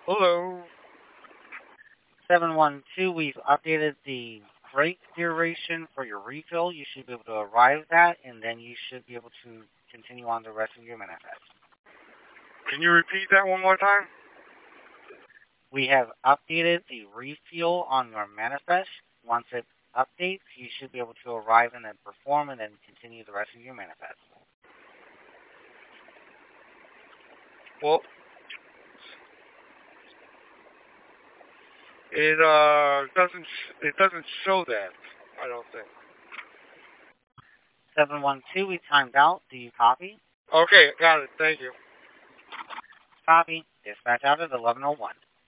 Hello. 712, we've updated the break duration for your refill. You should be able to arrive at that, and then you should be able to continue on the rest of your manifest. Can you repeat that one more time? We have updated the refuel on your manifest. Once it updates, you should be able to arrive and then perform and then continue the rest of your manifest. Well, it doesn't show that. I don't think. 712, we timed out. Do you copy? Okay, got it. Thank you. Copy. Dispatch out at 1101.